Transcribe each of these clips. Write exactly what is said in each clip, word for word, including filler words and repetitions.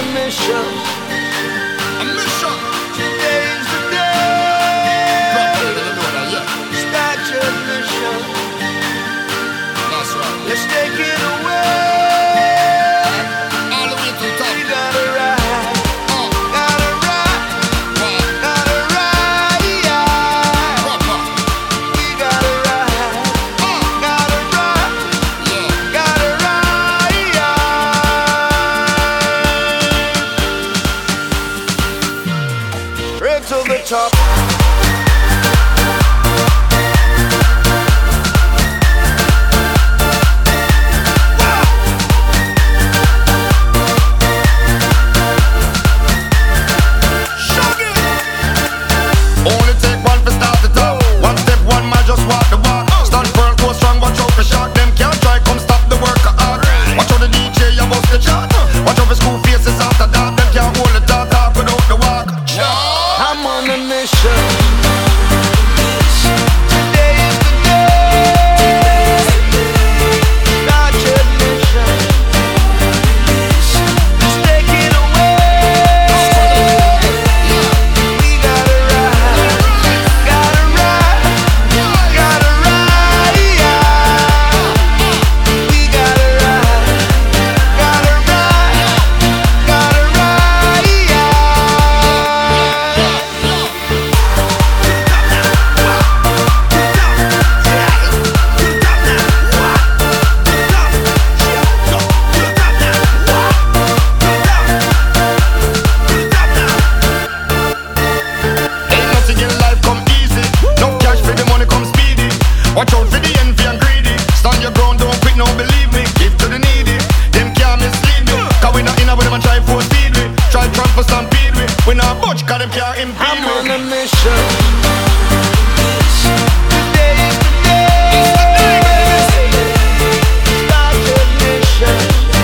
mission. A mission. Today's the day. Properly, you know that, yeah. Start your mission. That's right. Let's take it away. All the way to the top. We gotta ride. Uh, Gotta ride. wow. Gotta ride. Yeah. Proper. We gotta ride. Uh, Gotta ride. yeah. Gotta ride. Yeah. Straight to the top. Only take one for start the top. One step, one man just walk the walk. Stand firm, go strong, watch out for shot. Them can't try, come stop the work of art. Watch out the D J, you bust the chart. Watch out for school faces after that. Them can't hold the talk, talk without the walk. I'm on a mission. Today is the day. Start your mission. Let's take it away. We gotta ride. Gotta ride. Gotta ride. Yeah. We gotta ride. Gotta ride. Gotta ride. Yeah. Ain't nothing in life come easy. No cash for the money come speedy. Watch out for the envy and greedy. Stand your ground, don't quit, no believe me. Give to the needy. Them can't mislead me. Cause we not in with them and try force feed we. Try trample stampede we. We not budge cause them can't impede I'm on we. a mission. Today is the day. Start your mission.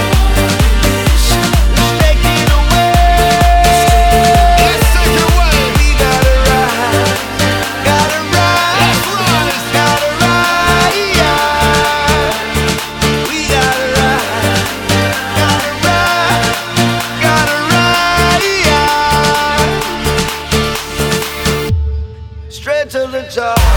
Let's take it away. Let's take it away. We gotta ride. Gotta ride. Gotta ride. Yeah. We gotta ride. Gotta ride. Gotta ride. Yeah. Straight to the top.